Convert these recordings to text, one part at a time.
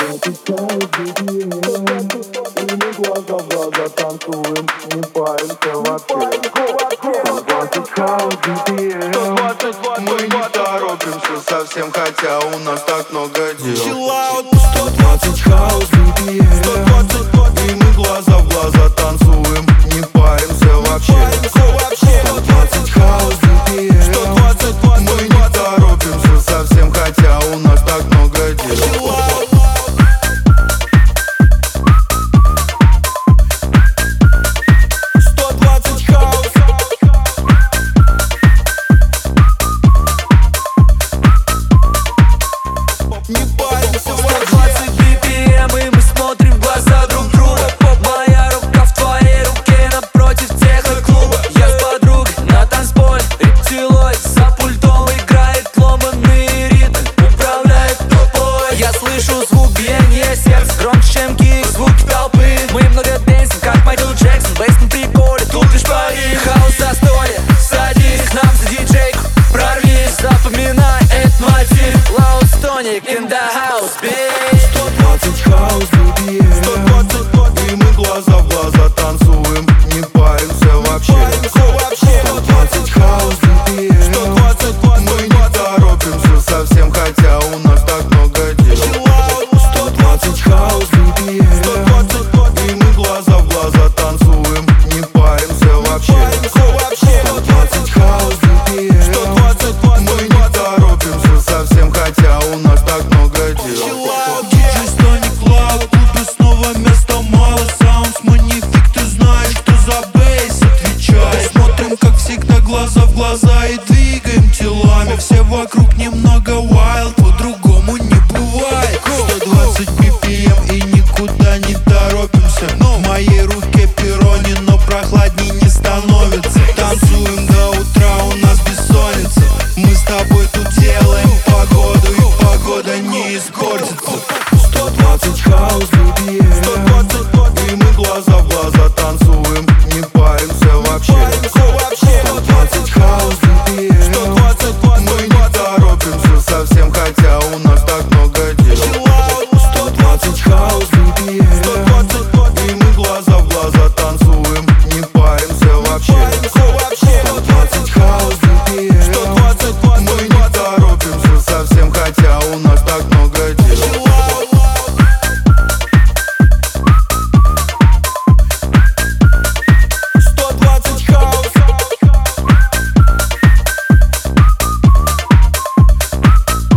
И мы глаза в глаза танцуем, не паримся вообще. 120 хаус BPM. Мы не торопимся совсем, хотя у нас так много дел. 120 хаус BPM. 120, и мы глаза в глаза танцуем, не паримся вообще. 120 хаус BPM. 120, мы не торопимся совсем, хотя у нас так много дел. In the house, bitch. 120 хаус BPM. 120, и мы глаза в глаза танцуем, не паримся вообще. 120 хаус BPM. 120, мы не торопимся совсем, хотя у нас так много дел. 120 хаус BPM. 120, и мы глаза в глаза танцуем, не паримся вообще. 120 хаус BPM. 120, мы не торопимся совсем, хотя у нас так много дел. Глаза в глаза и двигаем телами. Все вокруг немного wild, по-другому не бывает. 120 BPM и никуда не торопимся. В моей руке перони, но прохладней не становится. Танцуем до утра, у нас бессонница. Мы с тобой тут делаем погоду, и погода не испортится. 120 хаус BPM. 120, и мы глаза в глаза танцуем, не паримся вообще. 120 хаус BPM. 120, мы не торопимся совсем, хотя у нас так много дел. 120 хаус BPM. 120, и мы глаза в глаза танцуем, не паримся вообще. 120 хаус BPM. 120, мы не торопимся совсем, хотя у нас так много дел. 120 хаус.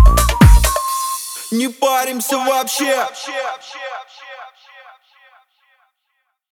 Не паримся вообще.